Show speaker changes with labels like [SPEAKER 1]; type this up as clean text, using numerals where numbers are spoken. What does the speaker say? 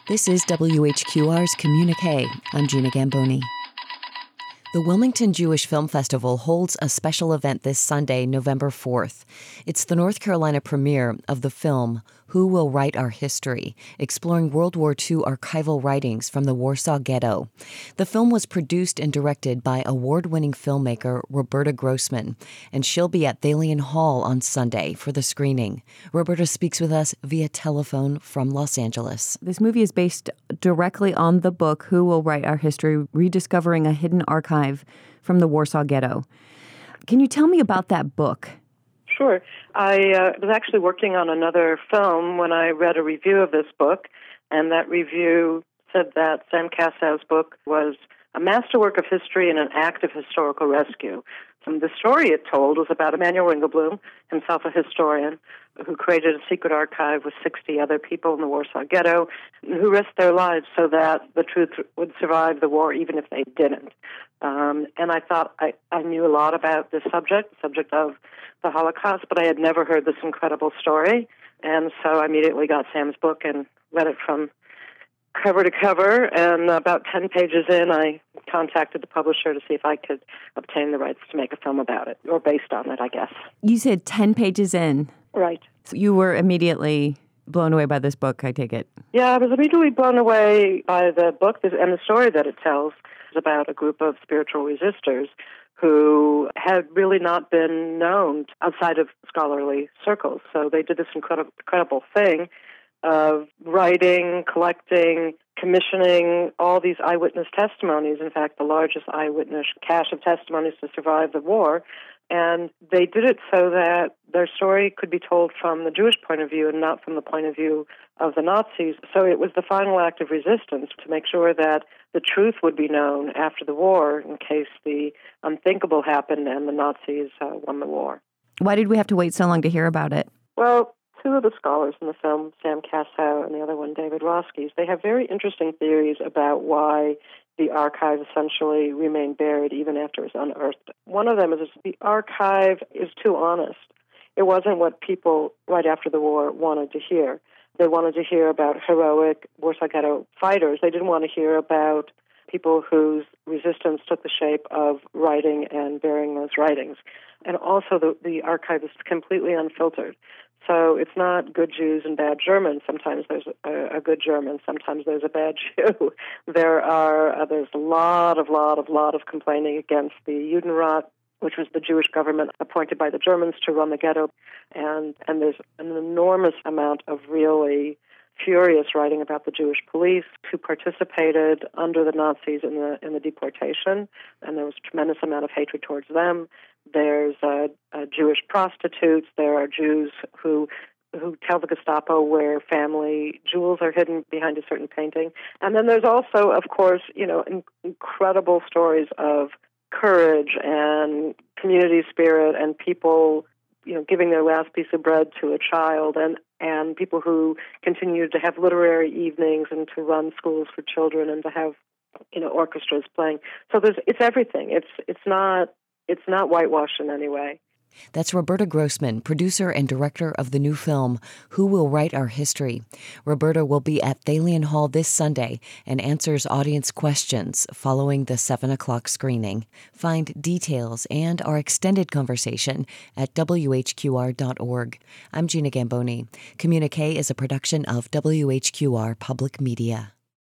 [SPEAKER 1] This is WHQR's Communique. I'm Gina Gamboni. The Wilmington Jewish Film Festival holds a special event this Sunday, November 4th. It's the North Carolina premiere of the film Who Will Write Our History, exploring World War II archival writings from the Warsaw Ghetto. The film was produced and directed by award-winning filmmaker Roberta Grossman, and she'll be at Thalian Hall on Sunday for the screening. Roberta speaks with us via telephone from Los Angeles.
[SPEAKER 2] This movie is based directly on the book Who Will Write Our History, Rediscovering a Hidden Archive from the Warsaw Ghetto. Can you tell me about that book?
[SPEAKER 3] Sure. I was actually working on another film when I read a review of this book, and that review said that Sam Kassow's book was a masterwork of history and an act of historical rescue. The story it told was about Emanuel Ringelblum, himself a historian, who created a secret archive with 60 other people in the Warsaw Ghetto, who risked their lives so that the truth would survive the war, even if they didn't. And I thought I knew a lot about this subject of the Holocaust, but I had never heard this incredible story. And so I immediately got Sam's book and read it from cover to cover, and about 10 pages in, I contacted the publisher to see if I could obtain the rights to make a film about it, or based on it, I guess.
[SPEAKER 2] You said 10 pages in.
[SPEAKER 3] Right.
[SPEAKER 2] So you were immediately blown away by this book, I take it.
[SPEAKER 3] Yeah, I was immediately blown away by the book and the story that it tells. It's about a group of spiritual resistors who had really not been known outside of scholarly circles. So they did this incredible thing of writing, collecting, commissioning all these eyewitness testimonies, in fact, the largest eyewitness cache of testimonies to survive the war. And they did it so that their story could be told from the Jewish point of view and not from the point of view of the Nazis. So it was the final act of resistance to make sure that the truth would be known after the war in case the unthinkable happened and the Nazis won the war.
[SPEAKER 2] Why did we have to wait so long to hear about it?
[SPEAKER 3] Well, two of the scholars in the film, Sam Kassow and the other one, David Roskies, they have very interesting theories about why the archive essentially remained buried even after it was unearthed. One of them is the archive is too honest. It wasn't what people right after the war wanted to hear. They wanted to hear about heroic Warsaw Ghetto fighters. They didn't want to hear about people whose resistance took the shape of writing and burying those writings. And also the archive is completely unfiltered. So it's not good Jews and bad Germans. Sometimes there's a good German. Sometimes there's a bad Jew. There's a lot of complaining against the Judenrat, which was the Jewish government appointed by the Germans to run the ghetto, and there's an enormous amount of really furious writing about the Jewish police who participated under the Nazis in the deportation, and there was a tremendous amount of hatred towards them. There's Jewish prostitutes. There are Jews who tell the Gestapo where family jewels are hidden behind a certain painting. And then there's also, of course, incredible stories of courage and community spirit and people, giving their last piece of bread to a child and people who continue to have literary evenings and to run schools for children and to have, orchestras playing. So it's everything. It's not whitewashed in any way.
[SPEAKER 1] That's Roberta Grossman, producer and director of the new film, Who Will Write Our History. Roberta will be at Thalian Hall this Sunday and answers audience questions following the 7 o'clock screening. Find details and our extended conversation at WHQR.org. I'm Gina Gamboni. Communique is a production of WHQR Public Media.